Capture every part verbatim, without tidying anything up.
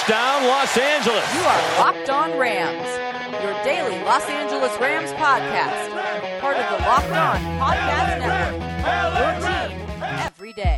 Touchdown, Los Angeles. You are Locked On Rams, your daily Los Angeles Rams podcast. Part of the Locked On Podcast Network, your team every day.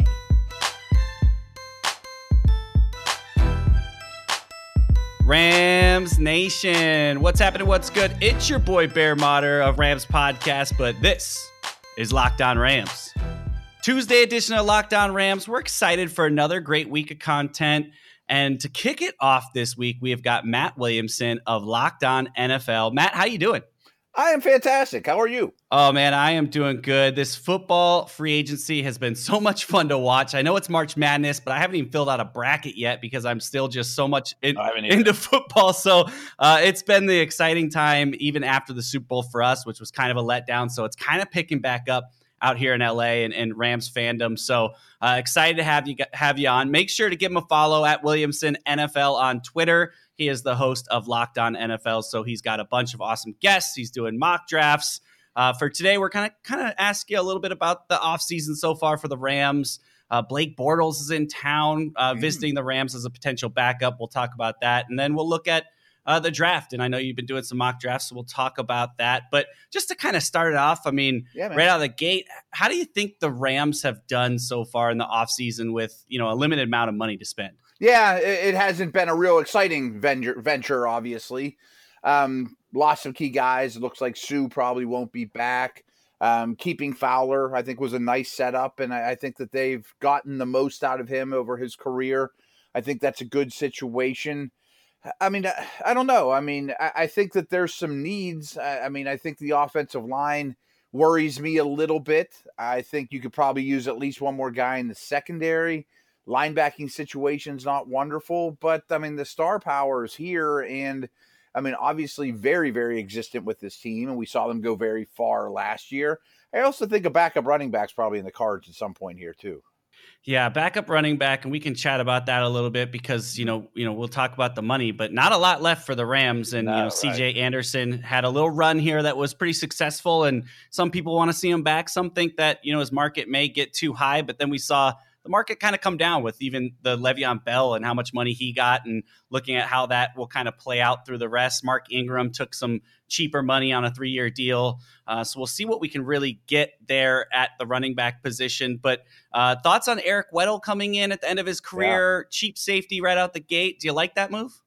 Rams Nation, what's happening? What's good? It's your boy Bear Motter of Rams Podcast, but this is Locked On Rams. Tuesday edition of Locked On Rams. We're excited for another great week of content. And to kick it off this week, we have got Matt Williamson of Locked On N F L. Matt, how you doing? I am fantastic. How are you? Oh, man, I am doing good. This football free agency has been so much fun to watch. I know it's March Madness, but I haven't even filled out a bracket yet because I'm still just so much in, into football. So uh, it's been the exciting time even after the Super Bowl for us, which was kind of a letdown. So it's kind of picking back up out here in L A and, and Rams fandom. So uh, excited to have you have you on. Make sure to give him a follow at Williamson N F L on Twitter. He is the host of Locked On N F L, so he's got a bunch of awesome guests. He's doing mock drafts. Uh, for today, we're kind of kind of ask you a little bit about the offseason so far for the Rams. Uh, Blake Bortles is in town uh, mm-hmm. visiting the Rams as a potential backup. We'll talk about that, and then we'll look at Uh, the draft. And I know you've been doing some mock drafts, so we'll talk about that. But just to kind of start it off, I mean, yeah, right out of the gate, how do you think the Rams have done so far in the offseason with, you know, a limited amount of money to spend? Yeah, it, it hasn't been a real exciting venture, venture obviously. Um, lost some key guys. It looks like Sue probably won't be back. Um, keeping Fowler, I think, was a nice setup, and I, I think that they've gotten the most out of him over his career. I think that's a good situation. I mean, I don't know. I mean, I think that there's some needs. I mean, I think the offensive line worries me a little bit. I think you could probably use at least one more guy in the secondary. Linebacking situation's not wonderful, but I mean, the star power is here. And I mean, obviously very, very existent with this team. And we saw them go very far last year. I also think a backup running back's probably in the cards at some point here too. Yeah, backup running back, and we can chat about that a little bit because, you know, you know, we'll talk about the money, but not a lot left for the Rams. And, no, you know, right. C J Anderson had a little run here that was pretty successful, and some people want to see him back. Some think that, you know, his market may get too high, but then we saw the market kind of come down with even the Le'Veon Bell and how much money he got, and looking at how that will kind of play out through the rest. Mark Ingram took some cheaper money on a three-year deal. Uh, so we'll see what we can really get there at the running back position. But uh, thoughts on Eric Weddle coming in at the end of his career, yeah. cheap safety right out the gate. Do you like that move?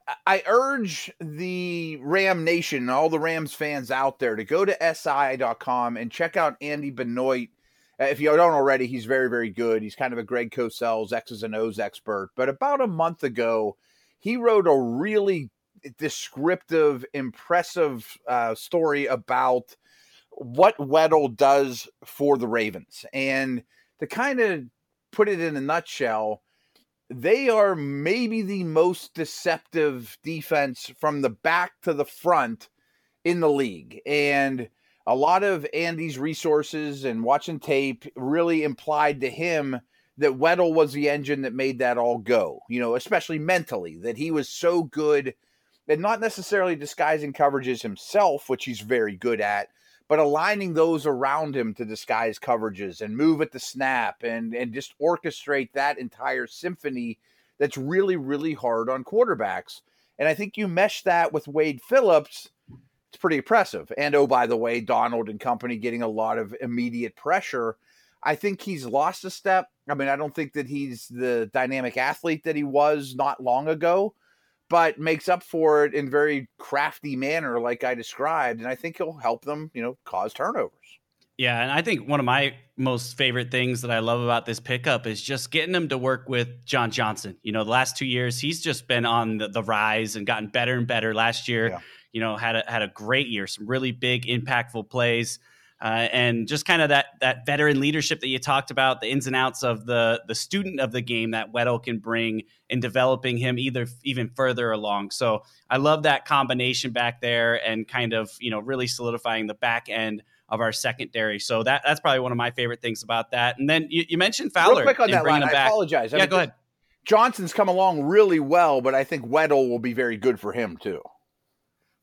I urge the Ram Nation, all the Rams fans out there, to go to S I dot com and check out Andy Benoit. If you don't already, he's very, very good. He's kind of a Greg Cosell's X's and O's expert. But about a month ago, he wrote a really descriptive, impressive uh, story about what Weddle does for the Ravens. And to kind of put it in a nutshell, they are maybe the most deceptive defense from the back to the front in the league. And a lot of Andy's resources and watching tape really implied to him that Weddle was the engine that made that all go, you know, especially mentally, that he was so good at not necessarily disguising coverages himself, which he's very good at, but aligning those around him to disguise coverages and move at the snap and, and just orchestrate that entire symphony that's really, really hard on quarterbacks. And I think you mesh that with Wade Phillips, it's pretty impressive. And, oh, by the way, Donald and company getting a lot of immediate pressure. I think he's lost a step. I mean, I don't think that he's the dynamic athlete that he was not long ago, but makes up for it in very crafty manner like I described. And I think he'll help them, you know, cause turnovers. Yeah, and I think one of my most favorite things that I love about this pickup is just getting him to work with John Johnson. You know, the last two years, he's just been on the, the rise and gotten better and better. Last year, yeah. you know, had a, had a great year, some really big, impactful plays. Uh, and just kind of that that veteran leadership that you talked about, the ins and outs of the the student of the game that Weddle can bring in developing him either even further along. So I love that combination back there and kind of, you know, really solidifying the back end of our secondary. So that that's probably one of my favorite things about that. And then you, you mentioned Fowler. Real quick on that line, I back. apologize. I yeah, mean, go ahead. Johnson's come along really well, but I think Weddle will be very good for him too.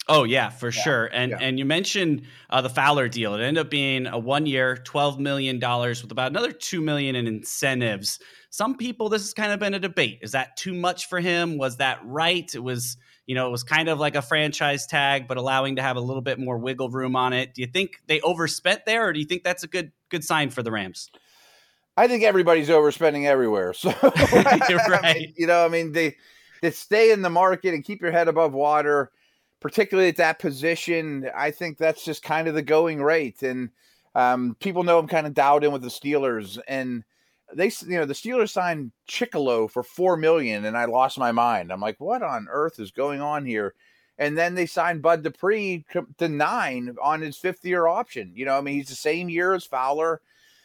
Oh yeah, for yeah. sure. And yeah. and you mentioned uh, the Fowler deal. It ended up being a one year, twelve million dollars with about another two million dollars in incentives. Some people, this has kind of been a debate. Is that too much for him? Was that right? It was, you know, it was kind of like a franchise tag, but allowing to have a little bit more wiggle room on it. Do you think they overspent there, or do you think that's a good good sign for the Rams? I think everybody's overspending everywhere. So, You're right. I mean, you know, I mean, they, they stay in the market and keep your head above water, particularly at that position. I think that's just kind of the going rate. And um, people know I'm kind of dialed in with the Steelers. And they, you know, the Steelers signed Chicolo for four million dollars, and I lost my mind. I'm like, what on earth is going on here? And then they signed Bud Dupree to nine on his fifth year option. You know, I mean, he's the same year as Fowler.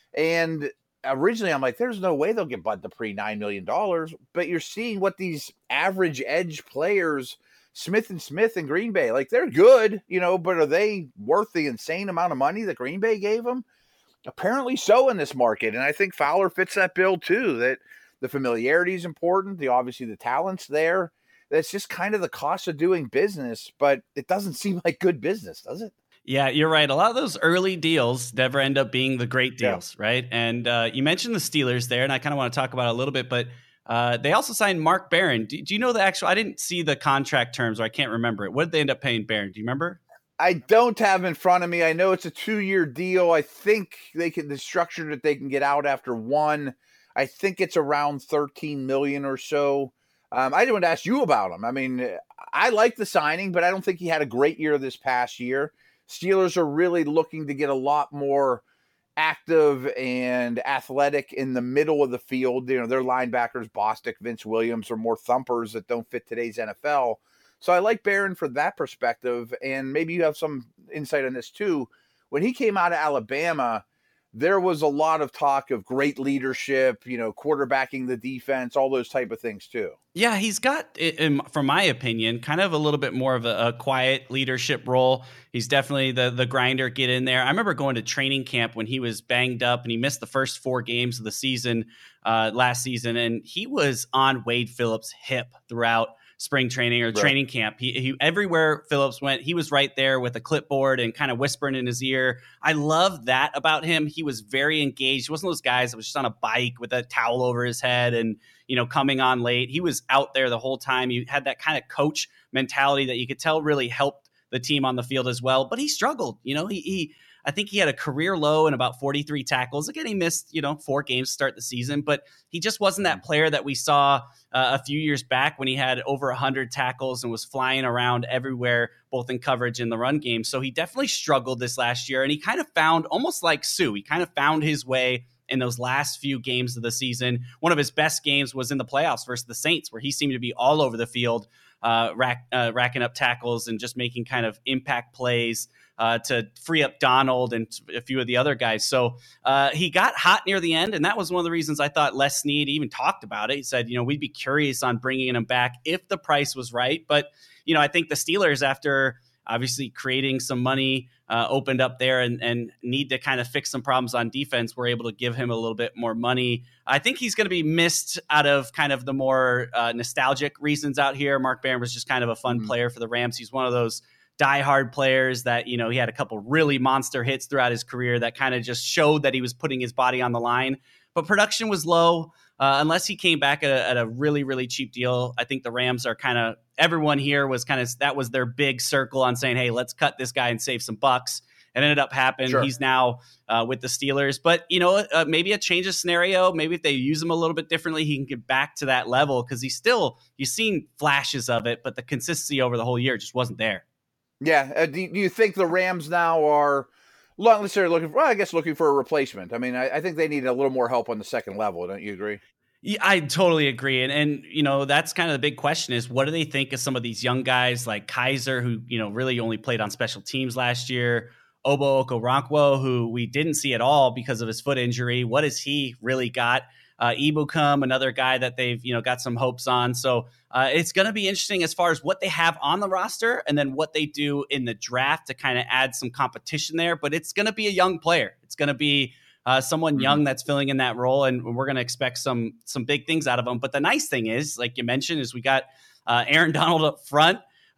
And originally, I'm like, there's no way they'll get Bud Dupree nine million dollars. But you're seeing what these average edge players, Smith and Smith and Green Bay, like they're good, you know, but are they worth the insane amount of money that Green Bay gave them? Apparently so in this market. And I think Fowler fits that bill too, that the familiarity is important. The obviously the talent's there. That's just kind of the cost of doing business, but it doesn't seem like good business, does it? Yeah, you're right. A lot of those early deals never end up being the great deals, yeah. right? And uh, you mentioned the Steelers there, and I kind of want to talk about it a little bit, but uh, they also signed Mark Barron. Do, do you know the actual, I didn't see the contract terms, or I can't remember it. What did they end up paying Barron? Do you remember? I don't have in front of me. I know it's a two-year deal. I think they can, the structure that they can get out after one, I think it's around thirteen million dollars or so. Um, I didn't want to ask you about him. I mean, I like the signing, but I don't think he had a great year this past year. Steelers are really looking to get a lot more active and athletic in the middle of the field. You know, their linebackers, Bostic, Vince Williams, are more thumpers that don't fit today's N F L. So I like Barron for that perspective, and maybe you have some insight on this too. When he came out of Alabama, there was a lot of talk of great leadership, you know, quarterbacking the defense, all those type of things too. Yeah, he's got, in, from my opinion, kind of a little bit more of a, a quiet leadership role. He's definitely the the grinder, get in there. I remember going to training camp when he was banged up and he missed the first four games of the season uh, last season, and he was on Wade Phillips' hip throughout spring training or right. training camp. He, he everywhere Phillips went, he was right there with a clipboard and kind of whispering in his ear. I love that about him. He was very engaged. He wasn't those guys that was just on a bike with a towel over his head and, you know, coming on late. He was out there the whole time. He had that kind of coach mentality that you could tell really helped the team on the field as well. But he struggled. You know, he, he I think he had a career low in about forty-three tackles. Again, he missed, you know, four games to start the season, but he just wasn't that player that we saw uh, a few years back when he had over one hundred tackles and was flying around everywhere, both in coverage and the run game. So he definitely struggled this last year, and he kind of found, almost like Sue, he kind of found his way in those last few games of the season. One of his best games was in the playoffs versus the Saints, where he seemed to be all over the field, uh, rack, uh, racking up tackles and just making kind of impact plays Uh, to free up Donald and a few of the other guys. So uh, he got hot near the end, and that was one of the reasons I thought Les Snead even talked about it. He said, you know, we'd be curious on bringing him back if the price was right. But, you know, I think the Steelers, after obviously creating some money, uh, opened up there and, and need to kind of fix some problems on defense, were able to give him a little bit more money. I think he's going to be missed out of kind of the more uh, nostalgic reasons out here. Mark Barron was just kind of a fun mm-hmm. player for the Rams. He's one of those diehard players that, you know, he had a couple really monster hits throughout his career that kind of just showed that he was putting his body on the line, but production was low uh, unless he came back at a, at a really, really cheap deal. I think the Rams are kind of, everyone here was kind of, that was their big circle on saying, hey, let's cut this guy and save some bucks. It ended up happening. Sure. He's now uh, with the Steelers, but you know, uh, maybe a change of scenario. Maybe if they use him a little bit differently, he can get back to that level, because he's still, you've seen flashes of it, but the consistency over the whole year just wasn't there. Yeah. Uh, do, do you think the Rams now are not necessarily looking for, well, I guess looking for a replacement? I mean, I, I think they need a little more help on the second level. Don't you agree? Yeah, I totally agree. And, and, you know, that's kind of the big question is, what do they think of some of these young guys like Kaiser, who, you know, really only played on special teams last year, Obo Okoronkwo, who we didn't see at all because of his foot injury. What has he really got? Uh, Ibukum, another guy that they've, you know, got some hopes on. So uh, it's going to be interesting as far as what they have on the roster and then what they do in the draft to kind of add some competition there. But it's going to be a young player. It's going to be uh, someone mm-hmm. young that's filling in that role, and we're going to expect some some big things out of them. But the nice thing is, like you mentioned, is we got uh, Aaron Donald up front.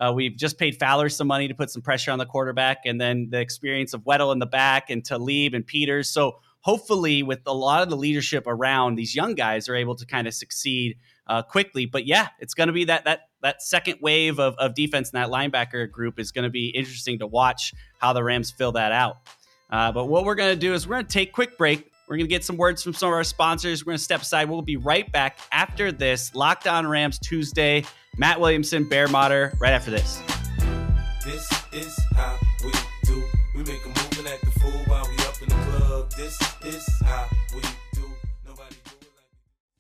Uh, we've just paid Fowler some money to put some pressure on the quarterback, and then the experience of Weddle in the back and Talib and Peters. So hopefully with a lot of the leadership around, these young guys are able to kind of succeed uh, quickly. But yeah, it's going to be that that that second wave of, of defense in that linebacker group is going to be interesting to watch how the Rams fill that out. Uh, but what we're going to do is we're going to take a quick break. We're going to get some words from some of our sponsors. We're going to step aside. We'll be right back after this. Locked On Rams Tuesday. Matt Williamson, Bear Motter, right after this. This is how we do. We make a move and act the fool while we up in the club. This is how we do. Nobody do it like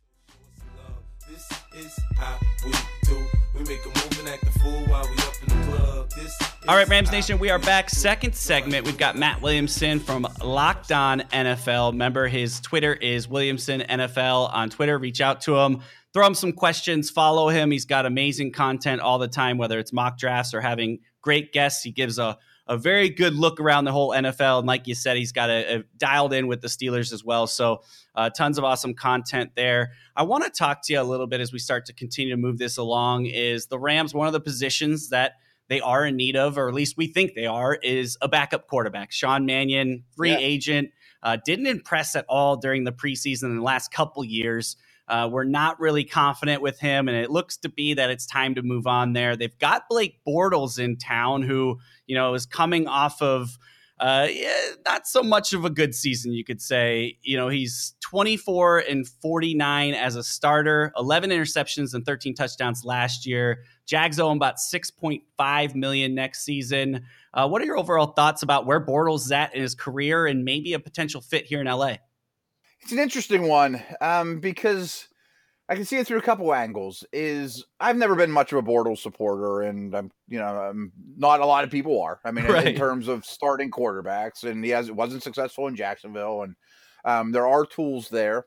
we do. Love. This is how we do. We make a move and act the fool while we up in the club. This All right, Rams Nation, we are back. Second segment. We've got Matt Williamson from Locked On N F L. Remember, his Twitter is Williamson N F L on Twitter. Reach out to him. Throw him some questions. Follow him. He's got amazing content all the time, whether it's mock drafts or having great guests. He gives a, a very good look around the whole N F L. And like you said, he's got a, a dialed in with the Steelers as well. So uh, tons of awesome content there. I want to talk to you a little bit as we start to continue to move this along. Is the Rams one of the positions that they are in need of, or at least we think they are, is a backup quarterback. Sean Mannion, free yeah. agent, uh, didn't impress at all during the preseason in the last couple years. Uh, we're not really confident with him, and it looks to be that it's time to move on there. They've got Blake Bortles in town, who, you know, is coming off of uh, yeah, not so much of a good season, you could say. You know, he's twenty-four and forty-nine as a starter, eleven interceptions and thirteen touchdowns last year. Jags owe him about six point five million dollars next season. Uh, what are your overall thoughts about where Bortles is at in his career and maybe a potential fit here in L A? It's an interesting one um, because I can see it through a couple angles. Is I've never been much of a Bortles supporter, and I'm, you know, I'm, not a lot of people are. I mean, right. in, in terms of starting quarterbacks, and he has wasn't successful in Jacksonville, and um, there are tools there.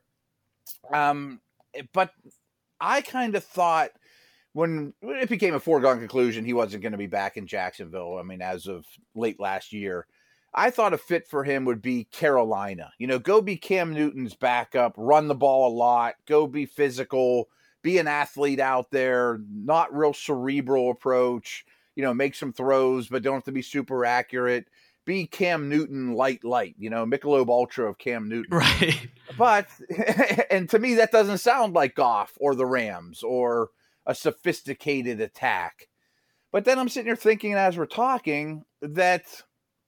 Um, but I kind of thought when it became a foregone conclusion he wasn't going to be back in Jacksonville. I mean, as of late last year, I thought a fit for him would be Carolina. You know, go be Cam Newton's backup, run the ball a lot, go be physical, be an athlete out there, not real cerebral approach, you know, make some throws, but don't have to be super accurate. Be Cam Newton light, light, you know, Michelob Ultra of Cam Newton. Right. But, and to me, that doesn't sound like Goff or the Rams or a sophisticated attack. But then I'm sitting here thinking as we're talking that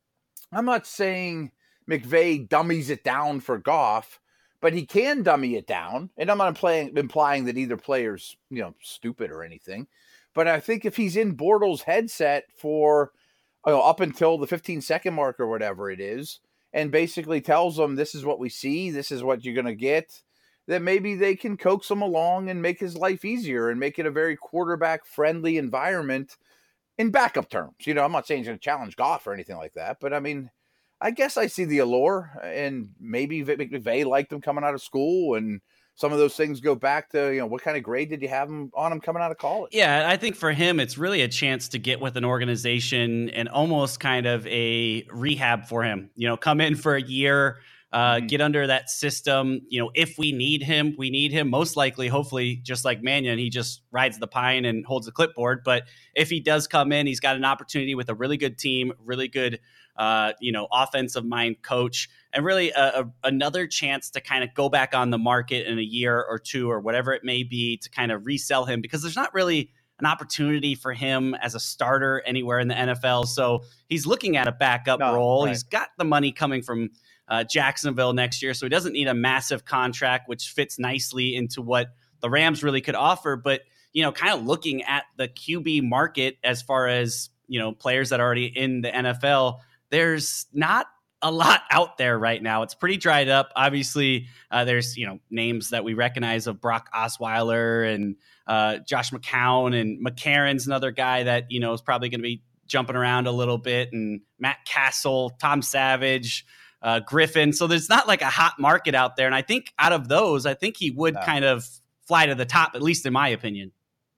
I'm not saying McVay dummies it down for Goff, but he can dummy it down. And I'm not implying, implying that either player's, you know, stupid or anything. But I think if he's in Bortles' headset for you know, up until the fifteen second mark or whatever it is, and basically tells them this is what we see, this is what you're going to get, that maybe they can coax him along and make his life easier and make it a very quarterback-friendly environment in backup terms. You know, I'm not saying he's going to challenge Goff or anything like that, but I mean, I guess I see the allure, and maybe McVay liked him coming out of school, and some of those things go back to, you know, what kind of grade did you have him on him coming out of college? Yeah, I think for him, it's really a chance to get with an organization and almost kind of a rehab for him. You know, come in for a year, uh, mm-hmm. get under that system. You know, if we need him, we need him. Most likely, hopefully, just like Mannion, he just rides the pine and holds the clipboard. But if he does come in, he's got an opportunity with a really good team, really good Uh, you know, offensive mind coach, and really a, a, another chance to kind of go back on the market in a year or two or whatever it may be to kind of resell him, because there's not really an opportunity for him as a starter anywhere in the N F L. So he's looking at a backup no, role. Right. He's got the money coming from uh, Jacksonville next year, so he doesn't need a massive contract, which fits nicely into what the Rams really could offer. But, you know, kind of looking at the Q B market as far as, you know, players that are already in the N F L, there's not a lot out there right now. It's pretty dried up. Obviously, uh, there's, you know, names that we recognize of Brock Osweiler and uh, Josh McCown, and McCarron's another guy that, you know, is probably going to be jumping around a little bit, and Matt Castle, Tom Savage, uh, Griffin. So there's not like a hot market out there. And I think out of those, I think he would no. kind of fly to the top, at least in my opinion.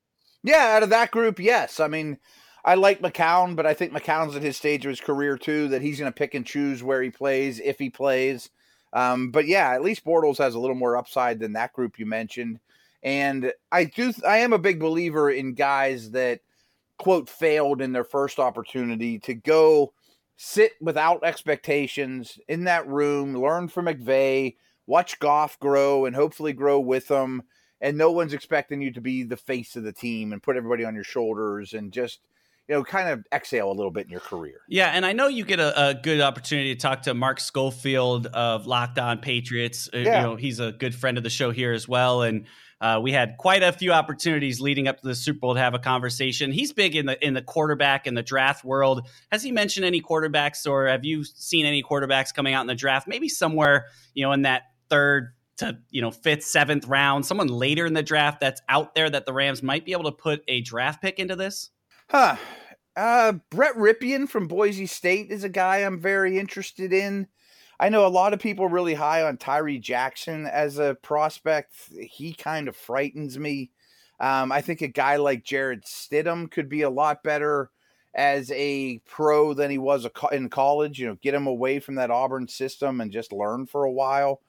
Yeah, out of that group, yes. I mean, I like McCown, but I think McCown's at his stage of his career too, that he's going to pick and choose where he plays, if he plays. Um, but yeah, at least Bortles has a little more upside than that group you mentioned. And I do, I am a big believer in guys that quote, failed in their first opportunity, to go sit without expectations in that room, learn from McVay, watch Goff grow and hopefully grow with them. And no one's expecting you to be the face of the team and put everybody on your shoulders and just, you know, kind of exhale a little bit in your career. Yeah, and I know you get a, a good opportunity to talk to Mark Schofield of Locked On Patriots. Yeah. You know, he's a good friend of the show here as well. And uh, we had quite a few opportunities leading up to the Super Bowl to have a conversation. He's big in the in the quarterback and the draft world. Has he mentioned any quarterbacks, or have you seen any quarterbacks coming out in the draft? Maybe somewhere, you know, in that third to, you know, fifth, seventh round, someone later in the draft that's out there that the Rams might be able to put a draft pick into this? Huh. Uh, Brett Ripien from Boise State is a guy I'm very interested in. I know a lot of people are really high on Tyree Jackson as a prospect. He kind of frightens me. Um, I think a guy like Jarrett Stidham could be a lot better as a pro than he was in college. You know, get him away from that Auburn system and just learn for a while.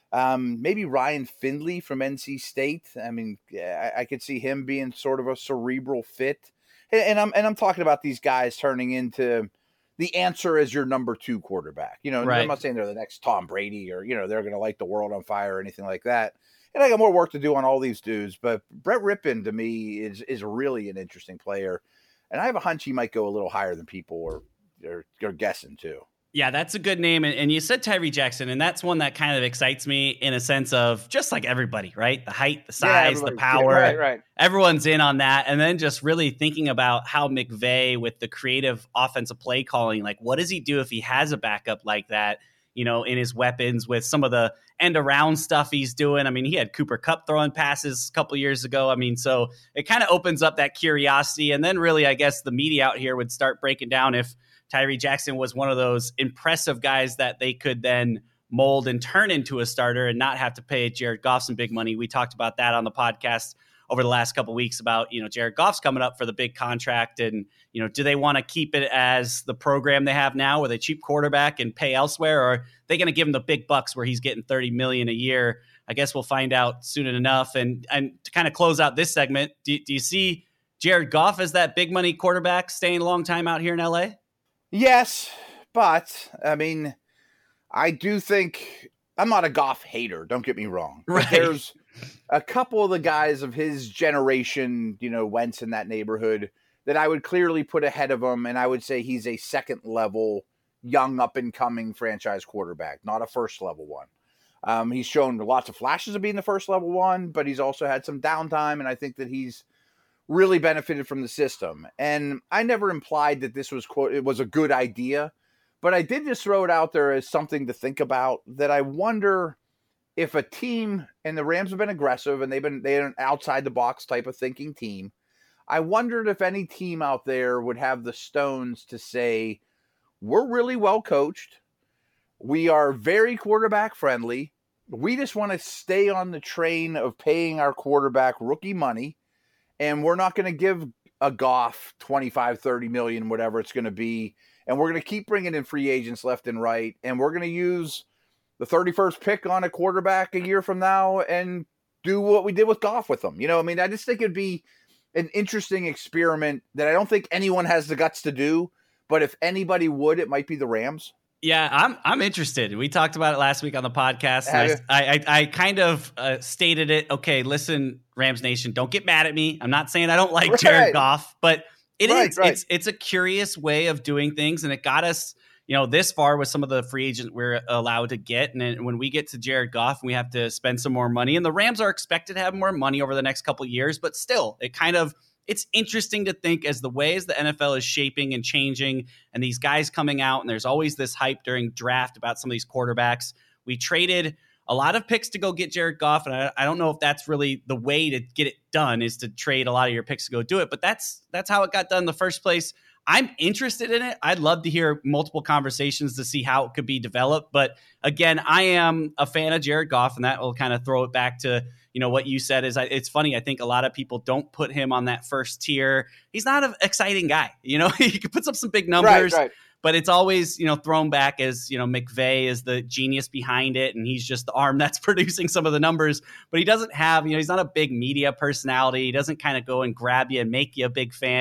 Um, maybe Ryan Findley from N C State. I mean, I, I could see him being sort of a cerebral fit. And, and I'm and I'm talking about these guys turning into the answer as your number two quarterback. You know, right. I'm not saying they're the next Tom Brady or, you know, they're going to light the world on fire or anything like that. And I got more work to do on all these dudes. But Brett Ripien, to me, is is really an interesting player. And I have a hunch he might go a little higher than people are, are, are guessing, too. Yeah, that's a good name. And, and you said Tyree Jackson, and that's one that kind of excites me in a sense of just like everybody, right? The height, the size, yeah, the power. Yeah, right, right. Everyone's in on that. And then just really thinking about how McVay with the creative offensive play calling, like what does he do if he has a backup like that, you know, in his weapons with some of the end around stuff he's doing. I mean, he had Cooper Kupp throwing passes a couple years ago. I mean, so it kind of opens up that curiosity. And then really, I guess the media out here would start breaking down if Tyree Jackson was one of those impressive guys that they could then mold and turn into a starter and not have to pay Jared Goff some big money. We talked about that on the podcast over the last couple of weeks about, you know, Jared Goff's coming up for the big contract, and, you know, do they want to keep it as the program they have now where they cheap quarterback and pay elsewhere, or are they going to give him the big bucks where he's getting thirty million dollars a year? I guess we'll find out soon enough. And and to kind of close out this segment, do, do you see Jared Goff as that big money quarterback staying a long time out here in L A? Yes, but, I mean, I do think – I'm not a Goff hater, don't get me wrong. Right. There's a couple of the guys of his generation, you know, Wentz in that neighborhood, that I would clearly put ahead of him, and I would say he's a second-level, young, up-and-coming franchise quarterback, not a first-level one. Um, he's shown lots of flashes of being the first-level one, but he's also had some downtime, and I think that he's really benefited from the system. And I never implied that this was, quote, it was a good idea, but I did just throw it out there as something to think about, that I wonder if a team, and the Rams have been aggressive and they've been, they're an outside the box type of thinking team. I wondered if any team out there would have the stones to say, we're really well coached. We are very quarterback friendly. We just want to stay on the train of paying our quarterback rookie money. And we're not going to give a Goff twenty-five, thirty million, whatever it's going to be. And we're going to keep bringing in free agents left and right. And we're going to use the thirty-first pick on a quarterback a year from now and do what we did with Goff with them. You know, I mean, I just think it'd be an interesting experiment that I don't think anyone has the guts to do. But if anybody would, it might be the Rams. Yeah, I'm I'm interested. We talked about it last week on the podcast. And I, I I kind of uh, stated it. Okay, listen, Rams Nation, don't get mad at me. I'm not saying I don't like right. Jared Goff, but it right, is right. it's it's a curious way of doing things, and it got us, you know, this far with some of the free agents we're allowed to get. And then when we get to Jared Goff, we have to spend some more money, and the Rams are expected to have more money over the next couple of years. But still, it kind of it's interesting to think as the ways the N F L is shaping and changing, and these guys coming out, and there's always this hype during draft about some of these quarterbacks. We traded a lot of picks to go get Jared Goff, and I, I don't know if that's really the way to get it done, is to trade a lot of your picks to go do it. But that's that's how it got done in the first place. I'm interested in it. I'd love to hear multiple conversations to see how it could be developed. But again, I am a fan of Jared Goff, and that will kind of throw it back to, you know, what you said is, it's funny. I think a lot of people don't put him on that first tier. He's not an exciting guy. You know, he puts up some big numbers, right, right. but it's always, you know, thrown back as, you know, McVay is the genius behind it, and he's just the arm that's producing some of the numbers. But he doesn't have, you know, he's not a big media personality. He doesn't kind of go and grab you and make you a big fan.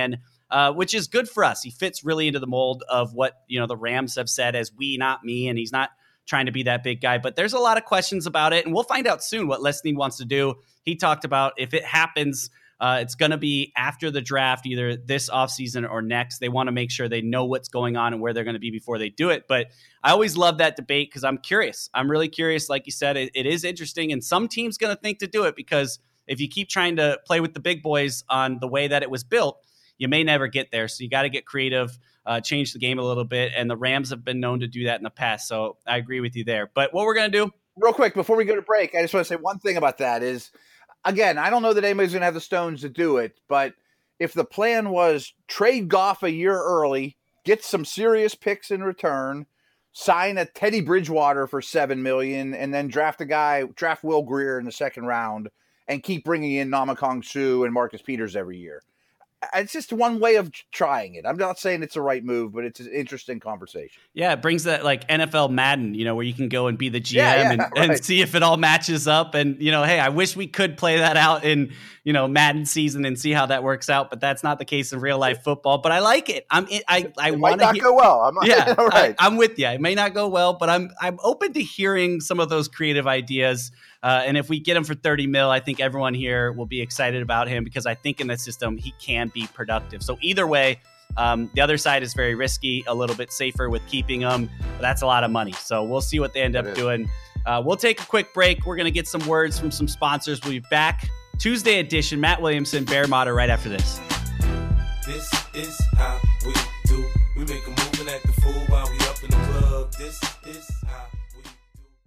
uh, which is good for us. He fits really into the mold of what, you know, the Rams have said as we, not me, and he's not trying to be that big guy. But there's a lot of questions about it, and we'll find out soon what Les Snead wants to do. He talked about if it happens, uh, it's going to be after the draft, either this offseason or next. They want to make sure they know what's going on and where they're going to be before they do it. But I always love that debate because I'm curious. I'm really curious. Like you said, it, it is interesting, and some team's going to think to do it because if you keep trying to play with the big boys on the way that it was built, you may never get there. So you got to get creative, uh, change the game a little bit. And the Rams have been known to do that in the past. So I agree with you there. But what we're going to do real quick before we go to break, I just want to say one thing about that is, again, I don't know that anybody's going to have the stones to do it, but if the plan was trade Goff a year early, get some serious picks in return, sign a Teddy Bridgewater for seven million dollars, and then draft a guy, draft Will Grier in the second round, and keep bringing in Ndamukong Suh and Marcus Peters every year. It's just one way of trying it. I'm not saying it's the right move, but it's an interesting conversation. Yeah, it brings that like N F L Madden, you know, where you can go and be the G M yeah, yeah, and, right. and see if it all matches up. And, you know, hey, I wish we could play that out in, you know, Madden season and see how that works out. But that's not the case in real life football. But I like it. I'm I I want to not he- go well. I'm not, yeah, all right. I, I'm with you. It may not go well, but I'm I'm open to hearing some of those creative ideas. Uh, and if we get him for thirty mil, I think everyone here will be excited about him because I think in the system he can be productive. So either way, um, the other side is very risky, a little bit safer with keeping him, but that's a lot of money. So we'll see what they end up doing. Uh, we'll take a quick break. We're going to get some words from some sponsors. We'll be back Tuesday edition. Matt Williamson, Bear Motter, right after this. This is how we do. We make a move and act the fool while we up in the club. This is how we do.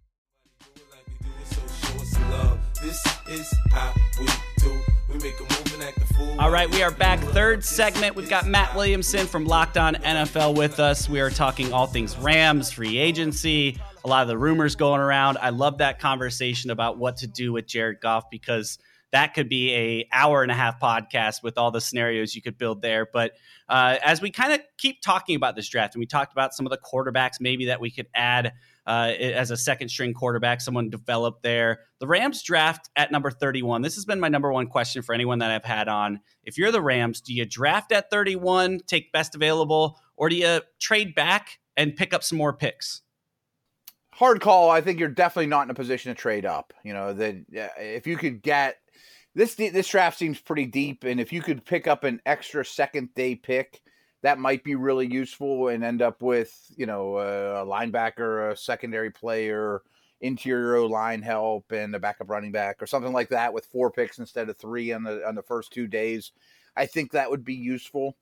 Do it like we do it, so show us some love. This is how we do. We make a move and act the fool. All right, we are back. Third segment. We've got Matt Williamson from Locked On N F L with us. We are talking all things Rams, free agency, a lot of the rumors going around. I love that conversation about what to do with Jared Goff because that could be a hour and a half podcast with all the scenarios you could build there. But uh, as we kind of keep talking about this draft, and we talked about some of the quarterbacks maybe that we could add uh, as a second string quarterback, someone developed there. The Rams draft at number thirty-one. This has been my number one question for anyone that I've had on. If you're the Rams, do you draft at thirty-one, take best available, or do you trade back and pick up some more picks? Hard call. I think you're definitely not in a position to trade up. You know, that if you could get this, this draft seems pretty deep. And if you could pick up an extra second day pick, that might be really useful and end up with, you know, a linebacker, a secondary player, interior line help, and a backup running back or something like that with four picks instead of three on the, on the first two days. I think that would be useful.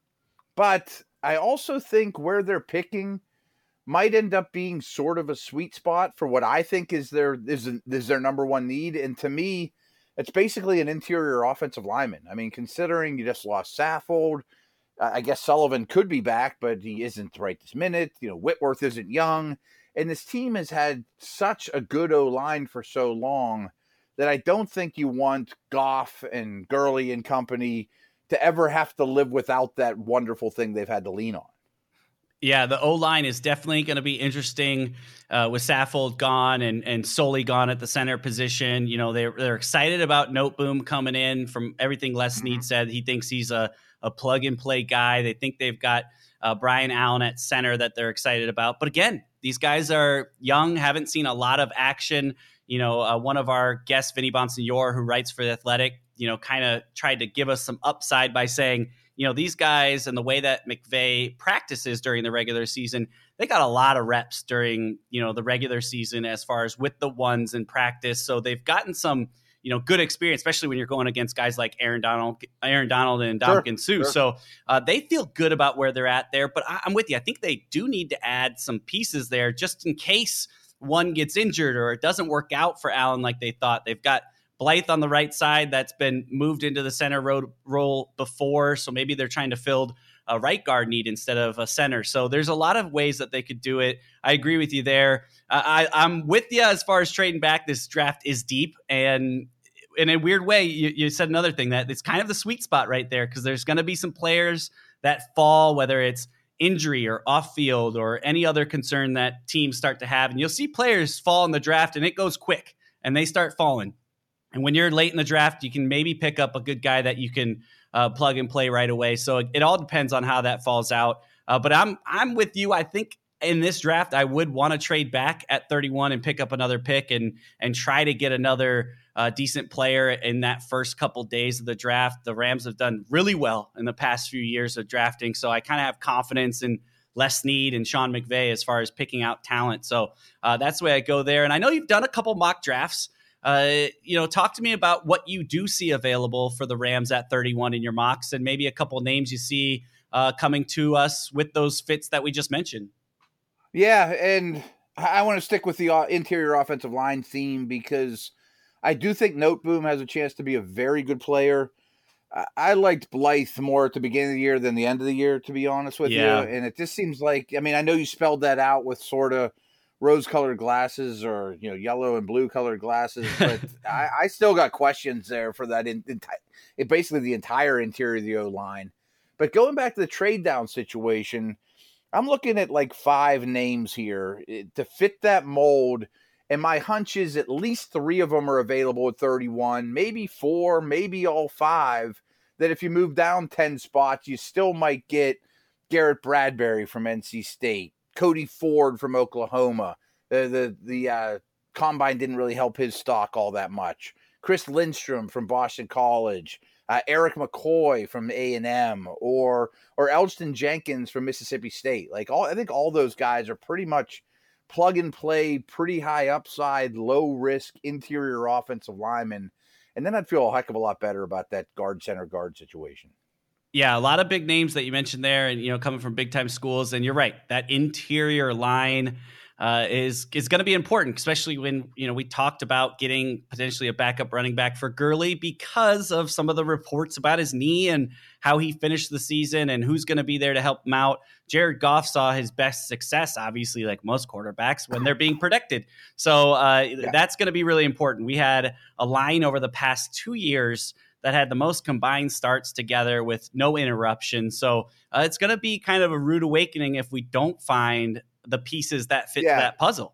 But I also think where they're picking might end up being sort of a sweet spot for what I think is their is, is their number one need. And to me, it's basically an interior offensive lineman. I mean, considering you just lost Saffold, I guess Sullivan could be back, but he isn't right this minute. You know, Whitworth isn't young. And this team has had such a good O-line for so long that I don't think you want Goff and Gurley and company to ever have to live without that wonderful thing they've had to lean on. Yeah, the O-line is definitely going to be interesting uh, with Saffold gone and and Soley gone at the center position. You know, they're, they're excited about Noteboom coming in. From everything Les Snead mm-hmm. said, he thinks he's a, a plug-and-play guy. They think they've got uh, Brian Allen at center that they're excited about. But again, these guys are young, haven't seen a lot of action. You know, uh, one of our guests, Vinny Bonsignor, who writes for The Athletic, you know, kind of tried to give us some upside by saying, you know, these guys and the way that McVay practices during the regular season, they got a lot of reps during, you know, the regular season as far as with the ones in practice. So they've gotten some, you know, good experience, especially when you're going against guys like Aaron Donald, Aaron Donald and Ndamukong Suh. Sure. So uh, they feel good about where they're at there. But I, I'm with you. I think they do need to add some pieces there just in case one gets injured or it doesn't work out for Allen like they thought. They've got Blythe on the right side that's been moved into the center road role before, so maybe they're trying to fill a right guard need instead of a center. So there's a lot of ways that they could do it. I agree with you there. Uh, I, I'm with you as far as trading back. This draft is deep, and in a weird way, you, you said another thing that it's kind of the sweet spot right there because there's going to be some players that fall, whether it's injury or off field or any other concern that teams start to have, and you'll see players fall in the draft, and it goes quick, and they start falling. And when you're late in the draft, you can maybe pick up a good guy that you can uh, plug and play right away. So it, it all depends on how that falls out. Uh, but I'm I'm with you. I think in this draft, I would want to trade back at thirty-one and pick up another pick and and try to get another uh, decent player in that first couple days of the draft. The Rams have done really well in the past few years of drafting, so I kind of have confidence in Les Snead and Sean McVay as far as picking out talent. So uh, that's the way I go there. And I know you've done a couple mock drafts. Uh, you know, talk to me about what you do see available for the Rams at thirty-one in your mocks, and maybe a couple names you see uh, coming to us with those fits that we just mentioned. Yeah, and I want to stick with the interior offensive line theme because I do think Noteboom has a chance to be a very good player. I liked Blythe more at the beginning of the year than the end of the year, to be honest with yeah. you. And it just seems like, I mean, I know you spelled that out with sort of rose-colored glasses or, you know, yellow and blue-colored glasses, but I, I still got questions there for that, in, in, it basically the entire interior of the O-line. But going back to the trade-down situation, I'm looking at like five names here to fit that mold, and my hunch is at least three of them are available at thirty-one, maybe four, maybe all five, that if you move down ten spots, you still might get Garrett Bradbury from N C State, Cody Ford from Oklahoma. The, the, the uh, combine didn't really help his stock all that much. Chris Lindstrom from Boston College. Uh, Eric McCoy from A and M, or or Elston Jenkins from Mississippi State. Like all, I think all those guys are pretty much plug and play, pretty high upside, low risk interior offensive linemen. And then I'd feel a heck of a lot better about that guard center guard situation. Yeah, a lot of big names that you mentioned there, and you know, coming from big time schools. And you're right, that interior line uh, is is going to be important, especially when you know we talked about getting potentially a backup running back for Gurley because of some of the reports about his knee and how he finished the season and who's going to be there to help him out. Jared Goff saw his best success, obviously, like most quarterbacks, when they're being protected. So uh, yeah. that's going to be really important. We had a line over the past two years that had the most combined starts together with no interruption. So uh, it's going to be kind of a rude awakening if we don't find the pieces that fit yeah. that puzzle.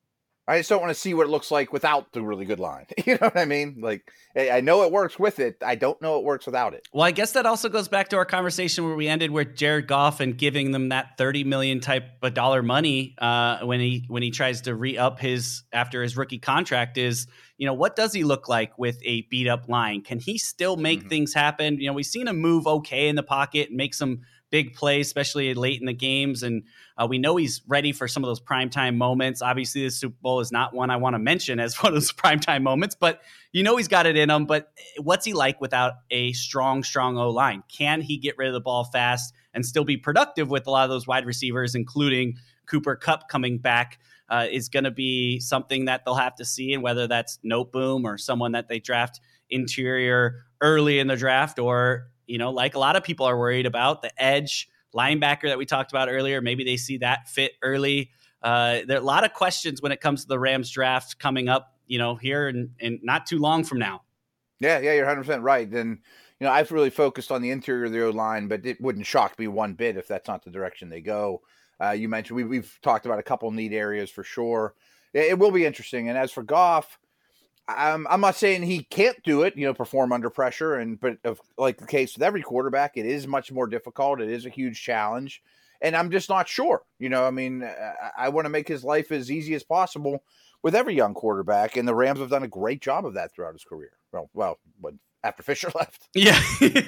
I just don't want to see what it looks like without the really good line. You know what I mean? Like, I know it works with it. I don't know it works without it. Well, I guess that also goes back to our conversation where we ended with Jared Goff and giving them that thirty million type of dollar money uh, when he when he tries to re-up his after his rookie contract is, you know, what does he look like with a beat up line? Can he still make mm-hmm. things happen? You know, we've seen him move okay in the pocket and make some big plays, especially late in the games. And uh, we know he's ready for some of those primetime moments. Obviously, the Super Bowl is not one I want to mention as one of those primetime moments, but you know he's got it in him. But what's he like without a strong, strong O-line? Can he get rid of the ball fast and still be productive with a lot of those wide receivers, including Cooper Kupp coming back? Uh, is going to be something that they'll have to see, and whether that's Noteboom or someone that they draft interior early in the draft, or you know, like a lot of people are worried about the edge linebacker that we talked about earlier. Maybe they see that fit early. Uh, there are a lot of questions when it comes to the Rams draft coming up, you know, here and in, in not too long from now. Yeah, yeah, you're one hundred percent right. And, you know, I've really focused on the interior of the O-line, but it wouldn't shock me one bit if that's not the direction they go. Uh, you mentioned we, we've talked about a couple neat areas for sure. It, it will be interesting. And as for Goff, I'm, I'm not saying he can't do it, you know, perform under pressure. And but of, like the case with every quarterback, it is much more difficult. It is a huge challenge. And I'm just not sure. You know, I mean, I, I want to make his life as easy as possible with every young quarterback. And the Rams have done a great job of that throughout his career. Well, well, when after Fisher left. Yeah,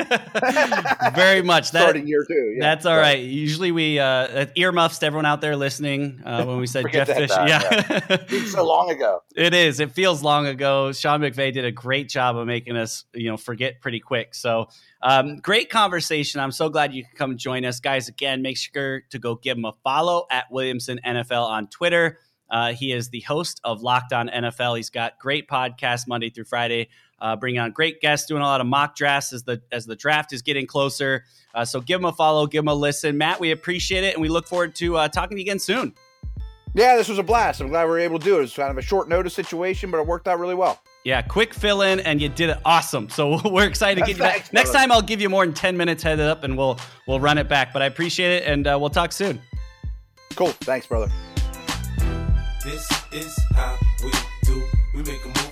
very much. That, Starting year two. Yeah. That's all right. right. Usually we uh, earmuffs to everyone out there listening uh, when we said Jeff Fisher. Time, yeah, yeah. It's so long ago. It is. It feels long ago. Sean McVay did a great job of making us, you know, forget pretty quick. So um, great conversation. I'm so glad you could come join us, guys. Again, make sure to go give him a follow at Williamson N F L on Twitter. Uh, he is the host of Locked On N F L. He's got great podcasts Monday through Friday, uh, bringing on great guests, doing a lot of mock drafts as the as the draft is getting closer. Uh, so give him a follow, give him a listen. Matt, we appreciate it, and we look forward to uh, talking to you again soon. Yeah, this was a blast. I'm glad we were able to do it. It was kind of a short notice situation, but it worked out really well. Yeah, quick fill in, and you did it awesome. So we're excited to get you back. Thanks, Next time, I'll give you more than ten minutes head up, and we'll we'll run it back. But I appreciate it, and uh, we'll talk soon. Cool. Thanks, brother. This is how we do. We make a move.